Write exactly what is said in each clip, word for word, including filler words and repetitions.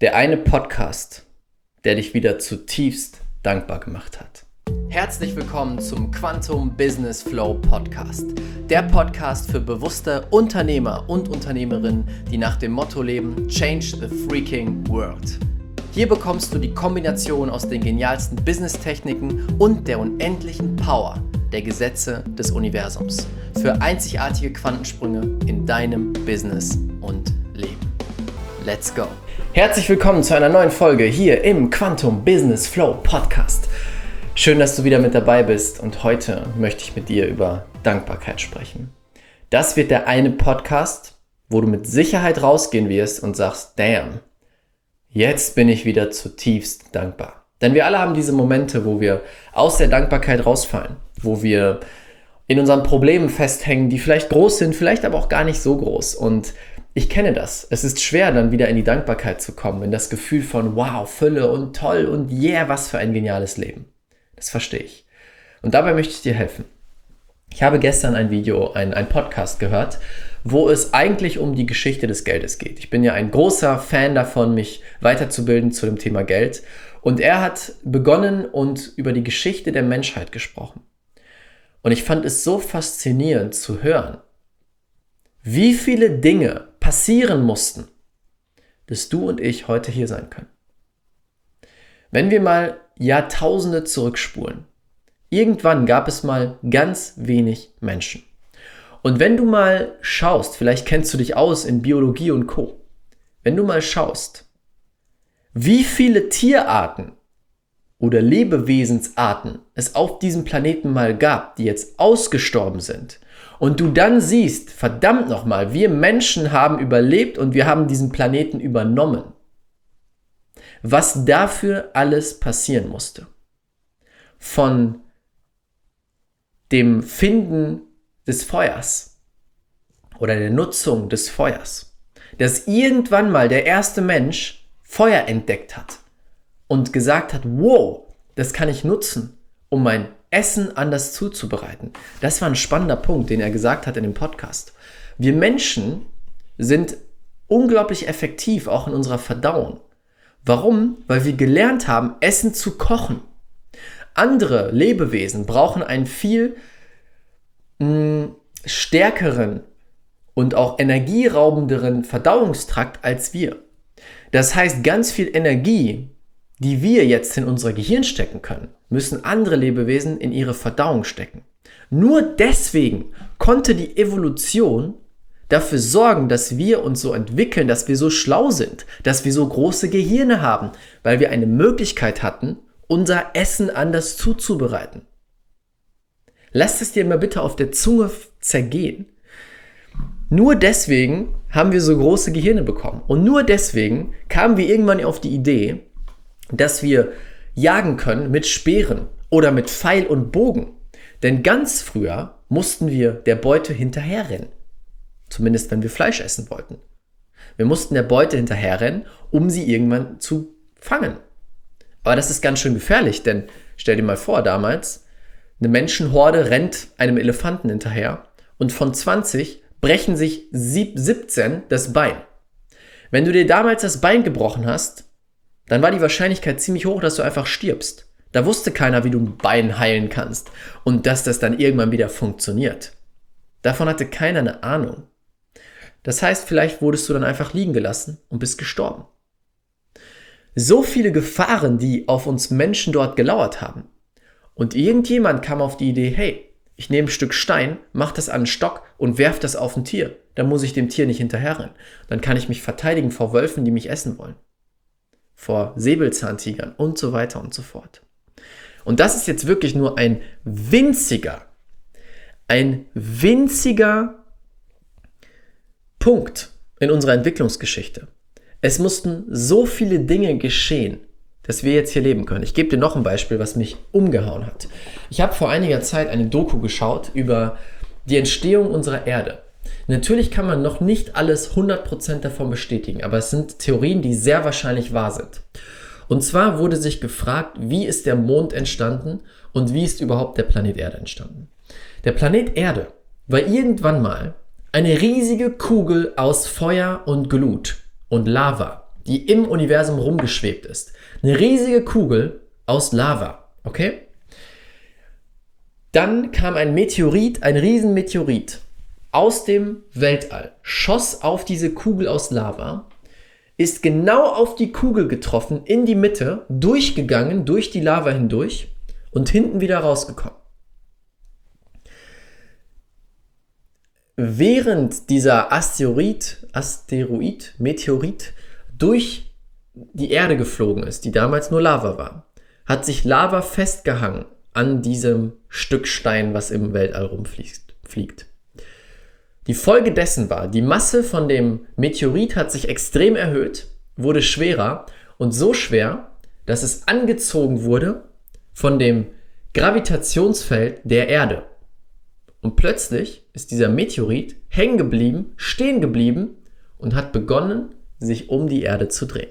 Der eine Podcast, der dich wieder zutiefst dankbar gemacht hat. Herzlich willkommen zum Quantum Business Flow Podcast. Der Podcast für bewusste Unternehmer und Unternehmerinnen, die nach dem Motto leben: Change the freaking world. Hier bekommst du die Kombination aus den genialsten Business-Techniken und der unendlichen Power der Gesetze des Universums für einzigartige Quantensprünge in deinem Business und Leben. Let's go! Herzlich willkommen zu einer neuen Folge hier im Quantum Business Flow Podcast. Schön, dass du wieder mit dabei bist und heute möchte ich mit dir über Dankbarkeit sprechen. Das wird der eine Podcast, wo du mit Sicherheit rausgehen wirst und sagst, damn, jetzt bin ich wieder zutiefst dankbar. Denn wir alle haben diese Momente, wo wir aus der Dankbarkeit rausfallen, wo wir in unseren Problemen festhängen, die vielleicht groß sind, vielleicht aber auch gar nicht so groß. Und ich kenne das. Es ist schwer, dann wieder in die Dankbarkeit zu kommen, in das Gefühl von wow, Fülle und toll und yeah, was für ein geniales Leben. Das verstehe ich. Und dabei möchte ich dir helfen. Ich habe gestern ein Video, ein, ein Podcast gehört, wo es eigentlich um die Geschichte des Geldes geht. Ich bin ja ein großer Fan davon, mich weiterzubilden zu dem Thema Geld. Und er hat begonnen und über die Geschichte der Menschheit gesprochen. Und ich fand es so faszinierend zu hören, wie viele Dinge passieren mussten, dass du und ich heute hier sein können. Wenn wir mal Jahrtausende zurückspulen, irgendwann gab es mal ganz wenig Menschen. Und wenn du mal schaust, vielleicht kennst du dich aus in Biologie und Co., wenn du mal schaust, wie viele Tierarten oder Lebewesensarten es auf diesem Planeten mal gab, die jetzt ausgestorben sind, und du dann siehst, verdammt nochmal, wir Menschen haben überlebt und wir haben diesen Planeten übernommen. Was dafür alles passieren musste. Von dem Finden des Feuers oder der Nutzung des Feuers, dass irgendwann mal der erste Mensch Feuer entdeckt hat und gesagt hat, wow, das kann ich nutzen, um mein Essen anders zuzubereiten. Das war ein spannender Punkt, den er gesagt hat in dem Podcast. Wir Menschen sind unglaublich effektiv, auch in unserer Verdauung. Warum? Weil wir gelernt haben, Essen zu kochen. Andere Lebewesen brauchen einen viel mh, stärkeren und auch energieraubenderen Verdauungstrakt als wir. Das heißt, ganz viel Energie, die wir jetzt in unser Gehirn stecken können, müssen andere Lebewesen in ihre Verdauung stecken. Nur deswegen konnte die Evolution dafür sorgen, dass wir uns so entwickeln, dass wir so schlau sind, dass wir so große Gehirne haben, weil wir eine Möglichkeit hatten, unser Essen anders zuzubereiten. Lass es dir mal bitte auf der Zunge zergehen. Nur deswegen haben wir so große Gehirne bekommen. Und nur deswegen kamen wir irgendwann auf die Idee, dass wir jagen können mit Speeren oder mit Pfeil und Bogen. Denn ganz früher mussten wir der Beute hinterherrennen. Zumindest wenn wir Fleisch essen wollten. Wir mussten der Beute hinterherrennen, um sie irgendwann zu fangen. Aber das ist ganz schön gefährlich, denn stell dir mal vor, damals, eine Menschenhorde rennt einem Elefanten hinterher und von zwanzig brechen sich siebzehn das Bein. Wenn du dir damals das Bein gebrochen hast, dann war die Wahrscheinlichkeit ziemlich hoch, dass du einfach stirbst. Da wusste keiner, wie du ein Bein heilen kannst und dass das dann irgendwann wieder funktioniert. Davon hatte keiner eine Ahnung. Das heißt, vielleicht wurdest du dann einfach liegen gelassen und bist gestorben. So viele Gefahren, die auf uns Menschen dort gelauert haben. Und irgendjemand kam auf die Idee, hey, ich nehme ein Stück Stein, mach das an einen Stock und werf das auf ein Tier. Dann muss ich dem Tier nicht hinterherrennen. Dann kann ich mich verteidigen vor Wölfen, die mich essen wollen. Vor Säbelzahntigern und so weiter und so fort. Und das ist jetzt wirklich nur ein winziger, ein winziger Punkt in unserer Entwicklungsgeschichte. Es mussten so viele Dinge geschehen, dass wir jetzt hier leben können. Ich gebe dir noch ein Beispiel, was mich umgehauen hat. Ich habe vor einiger Zeit eine Doku geschaut über die Entstehung unserer Erde. Natürlich kann man noch nicht alles hundert Prozent davon bestätigen, aber es sind Theorien, die sehr wahrscheinlich wahr sind. Und zwar wurde sich gefragt, wie ist der Mond entstanden und wie ist überhaupt der Planet Erde entstanden. Der Planet Erde war irgendwann mal eine riesige Kugel aus Feuer und Glut und Lava, die im Universum rumgeschwebt ist. Eine riesige Kugel aus Lava, okay? Dann kam ein Meteorit, ein Riesenmeteorit aus dem Weltall, schoss auf diese Kugel aus Lava, ist genau auf die Kugel getroffen, in die Mitte, durchgegangen, durch die Lava hindurch und hinten wieder rausgekommen. Während dieser Asteroid, Asteroid, Meteorit durch die Erde geflogen ist, die damals nur Lava war, hat sich Lava festgehangen an diesem Stück Stein, was im Weltall rumfliegt. Die Folge dessen war, die Masse von dem Meteorit hat sich extrem erhöht, wurde schwerer und so schwer, dass es angezogen wurde von dem Gravitationsfeld der Erde. Und plötzlich ist dieser Meteorit hängen geblieben, stehen geblieben und hat begonnen, sich um die Erde zu drehen.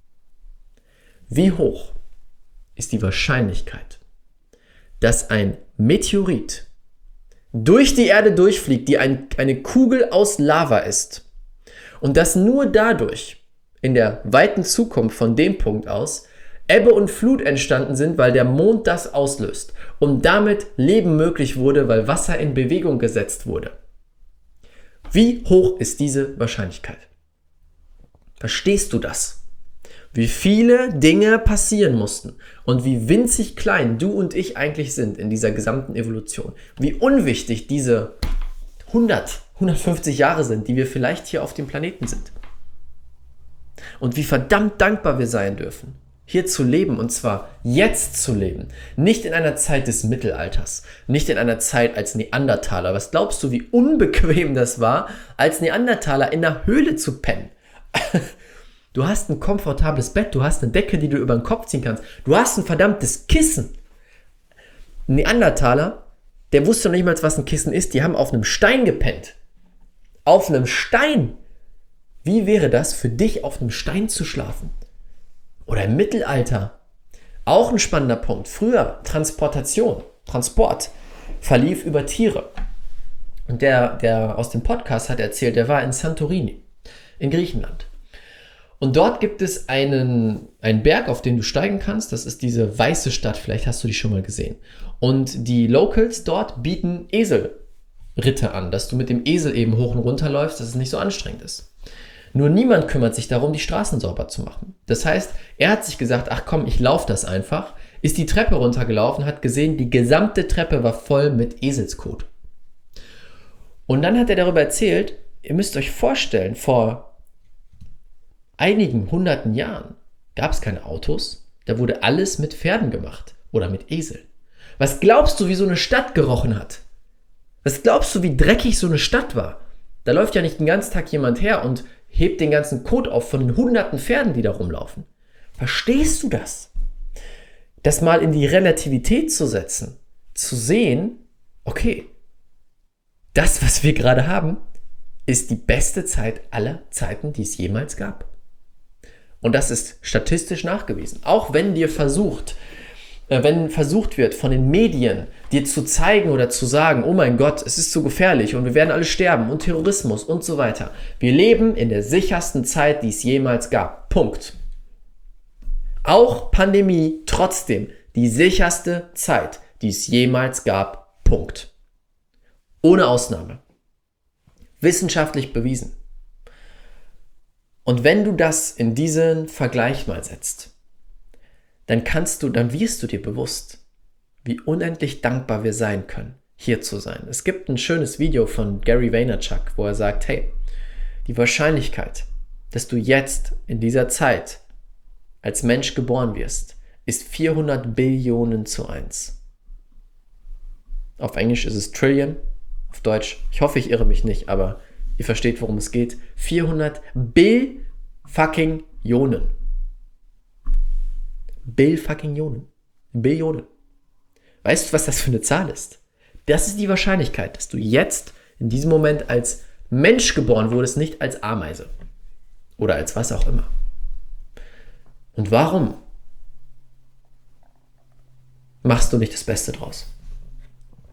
Wie hoch ist die Wahrscheinlichkeit, dass ein Meteorit durch die Erde durchfliegt, die ein, eine Kugel aus Lava ist und dass nur dadurch in der weiten Zukunft von dem Punkt aus Ebbe und Flut entstanden sind, weil der Mond das auslöst und damit Leben möglich wurde, weil Wasser in Bewegung gesetzt wurde. Wie hoch ist diese Wahrscheinlichkeit? Verstehst du das? Wie viele Dinge passieren mussten und wie winzig klein du und ich eigentlich sind in dieser gesamten Evolution. Wie unwichtig diese hundert, hundertfünfzig Jahre sind, die wir vielleicht hier auf dem Planeten sind. Und wie verdammt dankbar wir sein dürfen, hier zu leben und zwar jetzt zu leben. Nicht in einer Zeit des Mittelalters, nicht in einer Zeit als Neandertaler. Was glaubst du, wie unbequem das war, als Neandertaler in einer Höhle zu pennen? Du hast ein komfortables Bett, du hast eine Decke, die du über den Kopf ziehen kannst. Du hast ein verdammtes Kissen. Ein Neandertaler, der wusste noch nicht mal, was ein Kissen ist. Die haben auf einem Stein gepennt. Auf einem Stein. Wie wäre das für dich, auf einem Stein zu schlafen? Oder im Mittelalter. Auch ein spannender Punkt. Früher Transportation, Transport verlief über Tiere. Und der, der aus dem Podcast hat erzählt, der war in Santorini, in Griechenland. Und dort gibt es einen, einen Berg, auf den du steigen kannst. Das ist diese weiße Stadt. Vielleicht hast du die schon mal gesehen. Und die Locals dort bieten Eselritte an, dass du mit dem Esel eben hoch und runter läufst, dass es nicht so anstrengend ist. Nur niemand kümmert sich darum, die Straßen sauber zu machen. Das heißt, er hat sich gesagt, ach komm, ich laufe das einfach. Ist die Treppe runtergelaufen, hat gesehen, die gesamte Treppe war voll mit Eselskot. Und dann hat er darüber erzählt, ihr müsst euch vorstellen, vor einigen hunderten Jahren gab es keine Autos, da wurde alles mit Pferden gemacht oder mit Eseln. Was glaubst du, wie so eine Stadt gerochen hat? Was glaubst du, wie dreckig so eine Stadt war? Da läuft ja nicht den ganzen Tag jemand her und hebt den ganzen Kot auf von den hunderten Pferden, die da rumlaufen. Verstehst du das? Das mal in die Relativität zu setzen, zu sehen, okay, das, was wir gerade haben, ist die beste Zeit aller Zeiten, die es jemals gab. Und das ist statistisch nachgewiesen. Auch wenn dir versucht, äh, wenn versucht wird von den Medien, dir zu zeigen oder zu sagen, oh mein Gott, es ist so gefährlich und wir werden alle sterben und Terrorismus und so weiter. Wir leben in der sichersten Zeit, die es jemals gab. Punkt. Auch Pandemie trotzdem die sicherste Zeit, die es jemals gab. Punkt. Ohne Ausnahme. Wissenschaftlich bewiesen. Und wenn du das in diesen Vergleich mal setzt, dann kannst du, dann wirst du dir bewusst, wie unendlich dankbar wir sein können, hier zu sein. Es gibt ein schönes Video von Gary Vaynerchuk, wo er sagt, hey, die Wahrscheinlichkeit, dass du jetzt in dieser Zeit als Mensch geboren wirst, ist vierhundert Billionen zu eins. Auf Englisch ist es Trillion, auf Deutsch, ich hoffe, ich irre mich nicht, aber ihr versteht, worum es geht. vierhundert Bill fucking Ionen. Bill fucking Ionen. Billionen. Weißt du, was das für eine Zahl ist? Das ist die Wahrscheinlichkeit, dass du jetzt in diesem Moment als Mensch geboren wurdest, nicht als Ameise. Oder als was auch immer. Und warum machst du nicht das Beste draus?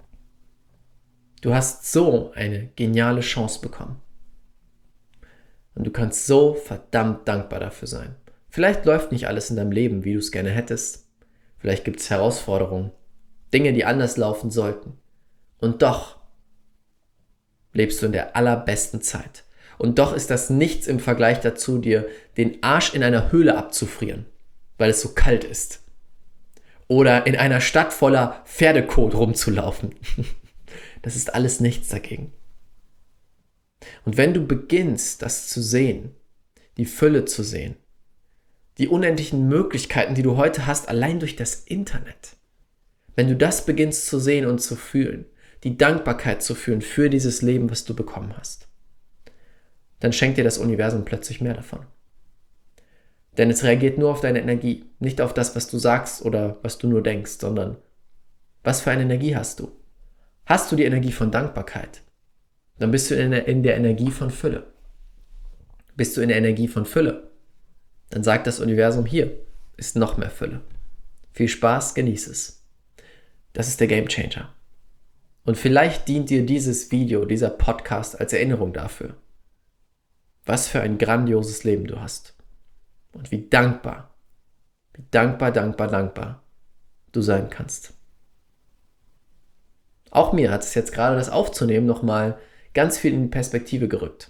Du hast so eine geniale Chance bekommen. Und du kannst so verdammt dankbar dafür sein. Vielleicht läuft nicht alles in deinem Leben, wie du es gerne hättest. Vielleicht gibt es Herausforderungen, Dinge, die anders laufen sollten. Und doch lebst du in der allerbesten Zeit. Und doch ist das nichts im Vergleich dazu, dir den Arsch in einer Höhle abzufrieren, weil es so kalt ist. Oder in einer Stadt voller Pferdekot rumzulaufen. Das ist alles nichts dagegen. Und wenn du beginnst, das zu sehen, die Fülle zu sehen, die unendlichen Möglichkeiten, die du heute hast, allein durch das Internet, wenn du das beginnst zu sehen und zu fühlen, die Dankbarkeit zu fühlen für dieses Leben, was du bekommen hast, dann schenkt dir das Universum plötzlich mehr davon. Denn es reagiert nur auf deine Energie, nicht auf das, was du sagst oder was du nur denkst, sondern was für eine Energie hast du? Hast du die Energie von Dankbarkeit? Dann bist du in der, in der Energie von Fülle. Bist du in der Energie von Fülle? Dann sagt das Universum, hier ist noch mehr Fülle. Viel Spaß, genieß es. Das ist der Gamechanger. Und vielleicht dient dir dieses Video, dieser Podcast als Erinnerung dafür, was für ein grandioses Leben du hast. Und wie dankbar, wie dankbar, dankbar, dankbar du sein kannst. Auch mir hat es jetzt gerade das Aufzunehmen nochmal ganz viel in die Perspektive gerückt.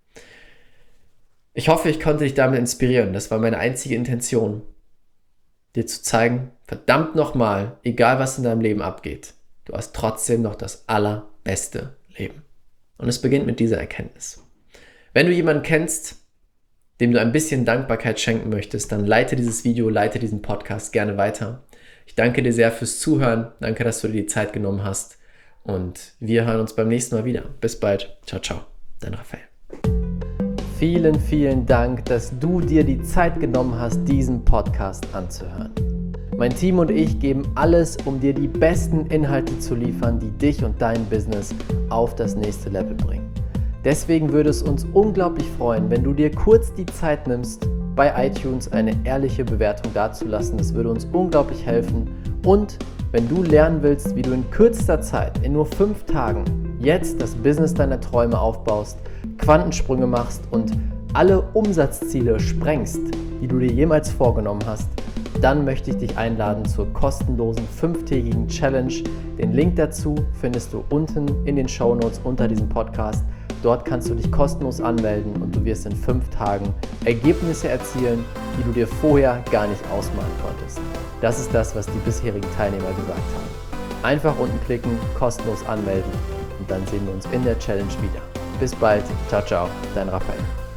Ich hoffe, ich konnte dich damit inspirieren. Das war meine einzige Intention, dir zu zeigen, verdammt nochmal, egal was in deinem Leben abgeht, du hast trotzdem noch das allerbeste Leben. Und es beginnt mit dieser Erkenntnis. Wenn du jemanden kennst, dem du ein bisschen Dankbarkeit schenken möchtest, dann leite dieses Video, leite diesen Podcast gerne weiter. Ich danke dir sehr fürs Zuhören. Danke, dass du dir die Zeit genommen hast. Und wir hören uns beim nächsten Mal wieder. Bis bald. Ciao, ciao. Dein Raphael. Vielen, vielen Dank, dass du dir die Zeit genommen hast, diesen Podcast anzuhören. Mein Team und ich geben alles, um dir die besten Inhalte zu liefern, die dich und dein Business auf das nächste Level bringen. Deswegen würde es uns unglaublich freuen, wenn du dir kurz die Zeit nimmst, bei iTunes eine ehrliche Bewertung dazulassen. Das würde uns unglaublich helfen. Und wenn du lernen willst, wie du in kürzester Zeit, in nur fünf Tagen, jetzt das Business deiner Träume aufbaust, Quantensprünge machst und alle Umsatzziele sprengst, die du dir jemals vorgenommen hast, dann möchte ich dich einladen zur kostenlosen fünftägigen Challenge. Den Link dazu findest du unten in den Shownotes unter diesem Podcast. Dort kannst du dich kostenlos anmelden und du wirst in fünf Tagen Ergebnisse erzielen, die du dir vorher gar nicht ausmalen konntest. Das ist das, was die bisherigen Teilnehmer gesagt haben. Einfach unten klicken, kostenlos anmelden und dann sehen wir uns in der Challenge wieder. Bis bald, ciao, ciao, dein Raphael.